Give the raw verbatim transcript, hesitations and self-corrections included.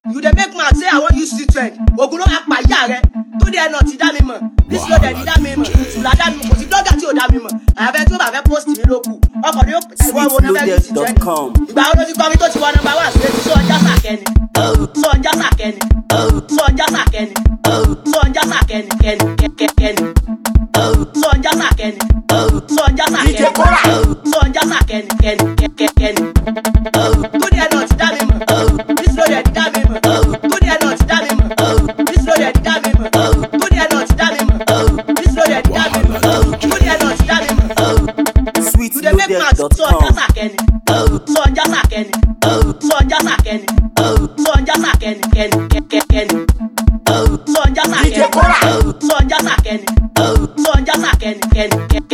You dey make man say I want use street trend. Ogun ló máa pa ìyá rẹ̀. Tó dé ẹnà ti dá mi mọ̀. This ló dẹ̀ di dá mi mọ̀. Ìtura dá mi mọ̀. Kò sí blogger tí ò dá mi mọ̀. Àyàfẹ́ tí ó bá fẹ́ post mi ló kù. Ọkọ̀ ni ó pèsè ìwọ́n wo náà fẹ́ use street trend. Ìgbà wo ló ti kọ́ mi tó ti wọ nọ́mbà wá sí etí sọ ọjà sàkẹ́ni. Sọ ọjà sàkẹ́ni. Sọ ọjà sàkẹ́ni. Sọ ọjà sàkẹ́ni kẹ́ni kẹ́ni. Sọ ọjà sàkẹ́ni. Sọ ọjà sàkẹ́ni. Sọ ọjà sàkẹ́ni kẹ́ni kẹ́ni. Tó dé ẹnà ti dá mi mọ̀. This ló dẹ̀ di dá mi mọ̀. Tó dé ẹnà ti dá mi mọ̀. This ló dẹ̀ di dá mi mọ̀. Tó dé ẹnà ti dá mi mọ̀. This ló dẹ̀ di dá mi mọ̀. Tó dé ẹnà ti dá mi mọ̀. You dey make man sọ ọjà sàkẹ́ni. Sọ ọjà sàkẹ́ni. Sọ ọjà sàkẹ́ni. Sọ ọjà sàkẹ́ni kẹ́ni kẹ́ni. Sọ ọjà sàkẹ́ni. Sọ ọjà sàkẹ́ni. Sọ ọjà sàkẹ́ni kẹ́ni.